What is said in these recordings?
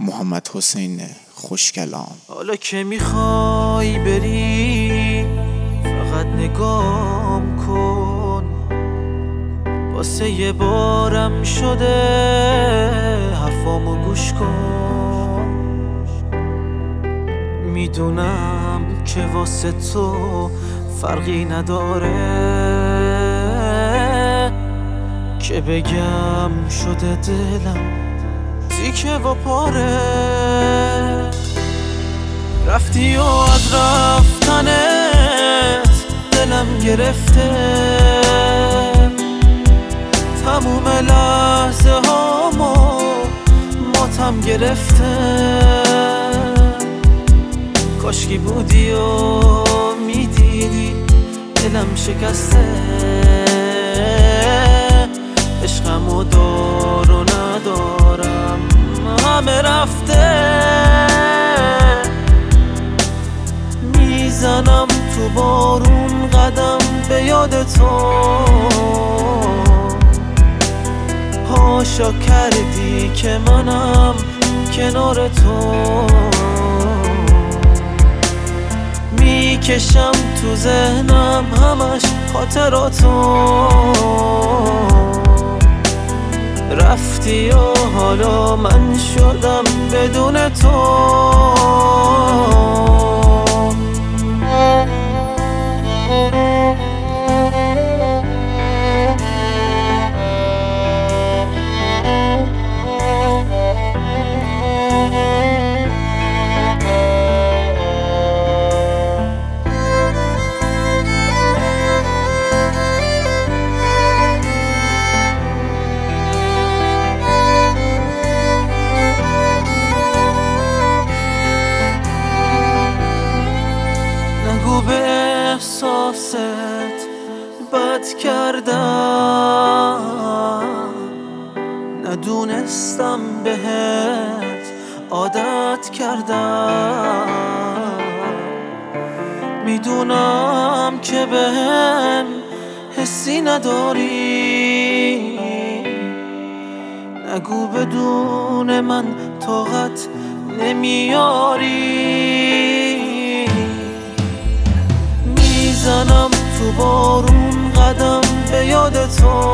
محمد حسین خوشکلام. حالا که میخوای بری فقط نگام کن، واسه یه بارم شده حرفامو گوش کن. میدونم که واسه تو فرقی نداره که بگم شده دلم تیکه و پاره. رفتی و از رفتنت دلم گرفته، تموم لحظه هامو ماتم گرفته. کاشکی بودی و میدیدی دلم شکسته، عشقمو دار و ندارم همه رفته. میزنم تو بارون قدم به یاد تو، هاشا کردی که منم کنار تو. میکشم تو ذهنم همش خاطراتو، رفتی و حالا من شدم بدون تو. به احساست بد کردم، ندونستم بهت عادت کردم. میدونم که بهم حسی نداری، نگو بدون من طاقت نمیاری. میزنم تو بارون قدم به یاد تو،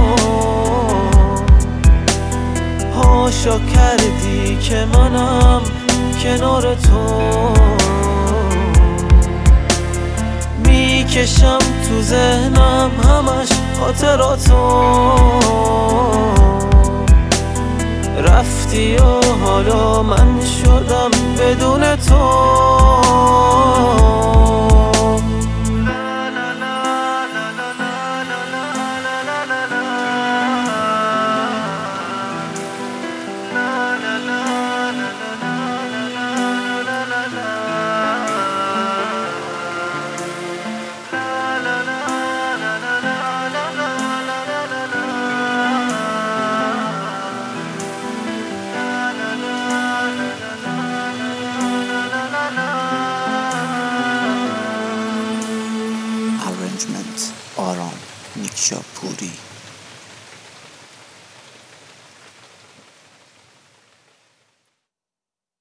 هاشا کردی که منم کنار تو. میکشم تو ذهنم همش خاطراتو، رفتی و حالا من شدم بدون تو. Arrangement آرام نیکشاپوری.